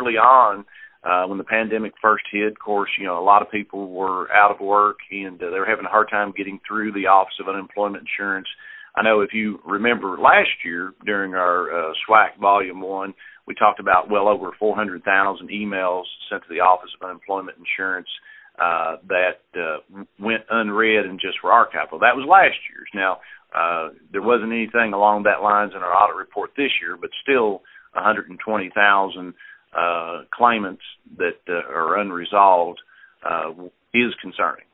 early on, when the pandemic first hit, of course, a lot of people were out of work and they were having a hard time getting through the Office of Unemployment Insurance. I know if you remember last year during our SWAC Volume 1, we talked about well over 400,000 emails sent to the Office of Unemployment Insurance that went unread and just were archived. Well, that was last year's. Now, there wasn't anything along that lines in our audit report this year, but still 120,000 claimants that are unresolved is concerning.